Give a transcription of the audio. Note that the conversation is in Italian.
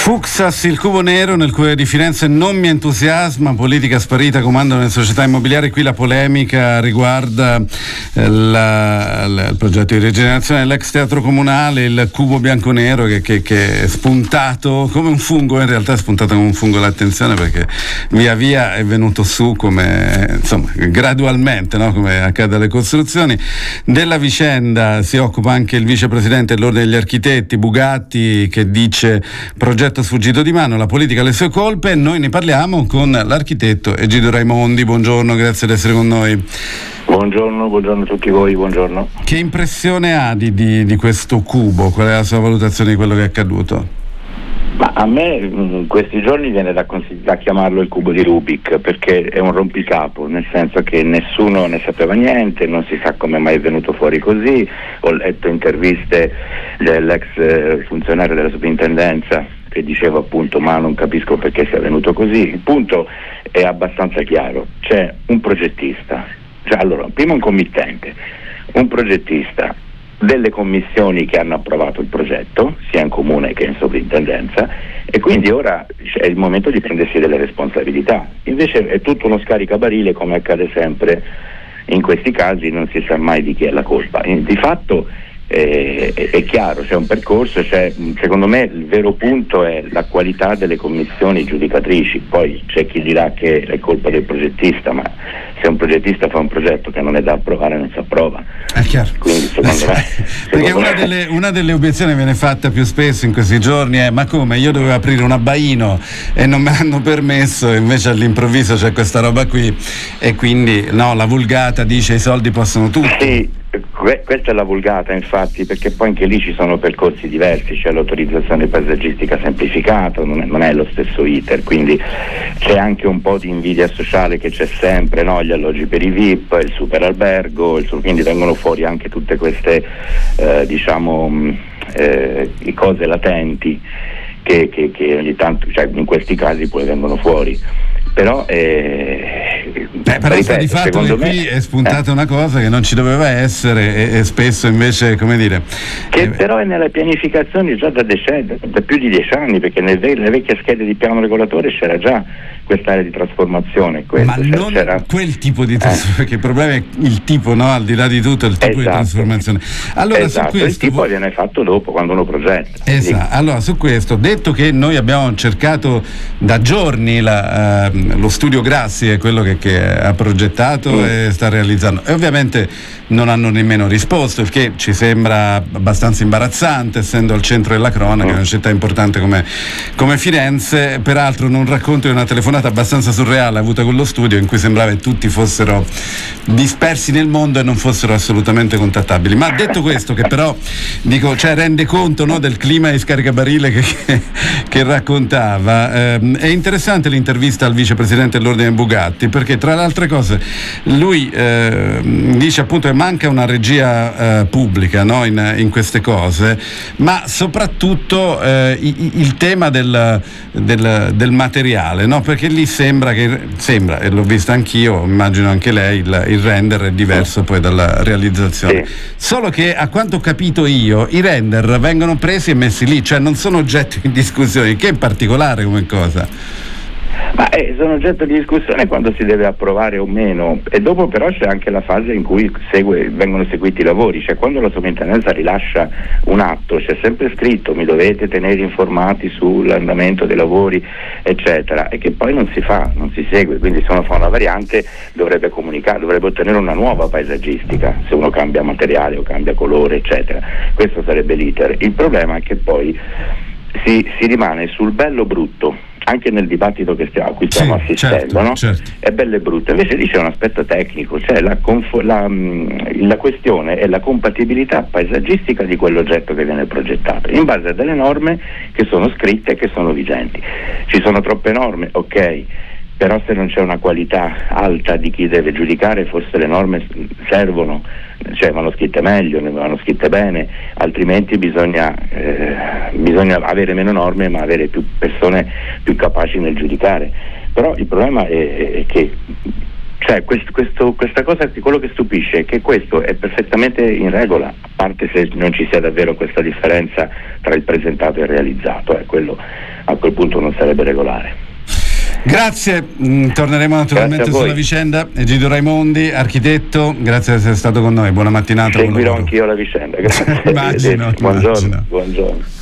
Fuxas, il cubo nero nel cuore di Firenze non mi entusiasma, politica sparita, comando nelle società immobiliari. Qui la polemica riguarda il progetto di rigenerazione dell'ex teatro comunale, il cubo bianco-nero che è spuntato come un fungo, in realtà è spuntato come un fungo l'attenzione, perché via via è venuto su come, insomma, gradualmente, no? Come accade alle costruzioni. Della vicenda si occupa anche il vicepresidente dell'Ordine degli Architetti, Bugatti, che dice progetto sfuggito di mano, la politica ha le sue colpe. Noi ne parliamo con l'architetto Egidio Raimondi. Buongiorno, grazie di essere con noi. Buongiorno a tutti voi, buongiorno. Che impressione ha di questo cubo? Qual è la sua valutazione di quello che è accaduto? Ma a me in questi giorni viene da chiamarlo il cubo di Rubik, perché è un rompicapo, nel senso che nessuno ne sapeva niente, non si sa come mai è venuto fuori così. Ho letto interviste dell'ex funzionario della soprintendenza che diceva appunto ma non capisco perché sia venuto così. Il punto è abbastanza chiaro: c'è un progettista, allora prima un committente, un progettista, delle commissioni che hanno approvato il progetto sia in comune che in soprintendenza, e quindi ora è il momento di prendersi delle responsabilità. Invece è tutto uno scaricabarile, come accade sempre in questi casi, non si sa mai di chi è la colpa. Di fatto è chiaro, c'è un percorso, secondo me il vero punto è la qualità delle commissioni giudicatrici. Poi c'è chi dirà che è colpa del progettista, ma se un progettista fa un progetto che non è da approvare non si approva. È chiaro. Quindi secondo me perché una delle obiezioni viene fatta più spesso in questi giorni è: ma come, io dovevo aprire un abbaino e non me l'hanno permesso, invece all'improvviso c'è questa roba qui, e quindi no, la vulgata dice i soldi possono tutti. Sì, questa è la vulgata, infatti, perché poi anche lì ci sono percorsi diversi, c'è l'autorizzazione paesaggistica semplificata, non è lo stesso iter, quindi c'è anche un po' di invidia sociale che c'è sempre, no? Gli alloggi per i VIP, il super albergo, quindi vengono fuori anche tutte queste cose latenti che ogni tanto, in questi casi poi vengono fuori. Però sta di fatto che qui è spuntata una cosa che non ci doveva essere, e spesso invece, come dire, che però è nelle pianificazioni già da più di 10 anni, perché nelle vecchie schede di piano regolatore c'era già quest'area di trasformazione. Ma non c'era quel tipo di trasformazione, perché il problema è il tipo, no? Al di là di tutto, il tipo di trasformazione. Allora, su questo, il tipo viene fatto dopo, quando uno progetta. Esatto. Allora, su questo, detto che noi abbiamo cercato da giorni lo studio Grassi, è quello che ha progettato e sta realizzando, e ovviamente non hanno nemmeno risposto, il che ci sembra abbastanza imbarazzante, essendo al centro della cronaca, una città importante come Firenze. Peraltro un racconto di una telefonata abbastanza surreale avuta con lo studio, in cui sembrava che tutti fossero dispersi nel mondo e non fossero assolutamente contattabili. Ma detto questo, che però rende conto, no, del clima di scaricabarile che raccontava, è interessante l'intervista al vicepresidente dell'Ordine Bugatti, perché tra le altre cose lui dice appunto che manca una regia pubblica, no, in queste cose, ma soprattutto il tema del materiale, no? Perché lì sembra, e l'ho visto anch'io, immagino anche lei, il render è diverso poi dalla realizzazione. Sì. Solo che, a quanto ho capito io, i render vengono presi e messi lì, cioè non sono oggetto di discussione, che è particolare come cosa. Ma sono oggetto di discussione quando si deve approvare o meno, e dopo però c'è anche la fase in cui vengono seguiti i lavori, cioè quando la sovrintendenza rilascia un atto c'è sempre scritto: mi dovete tenere informati sull'andamento dei lavori, eccetera, e che poi non si segue. Quindi se uno fa una variante dovrebbe comunicare, dovrebbe ottenere una nuova paesaggistica se uno cambia materiale o cambia colore, eccetera. Questo sarebbe l'iter. Il problema è che poi si rimane sul bello brutto, anche nel dibattito a cui stiamo assistendo, certo, no? Certo. È bello e brutto. Invece lì c'è un aspetto tecnico, cioè la questione è la compatibilità paesaggistica di quell'oggetto che viene progettato, in base a delle norme che sono scritte e che sono vigenti. Ci sono troppe norme, ok, però se non c'è una qualità alta di chi deve giudicare, forse le norme servono, cioè vanno scritte meglio, vanno scritte bene, altrimenti bisogna avere meno norme ma avere più persone più capaci nel giudicare. Però il problema è che Cioè questa cosa, quello che stupisce è che questo è perfettamente in regola, a parte se non ci sia davvero questa differenza tra il presentato e il realizzato, quello a quel punto non sarebbe regolare. Grazie, torneremo naturalmente sulla vicenda. Egidio Raimondi, architetto, grazie di essere stato con noi, buona mattinata. Seguirò anch'io la vicenda, grazie. Immagino. Buongiorno.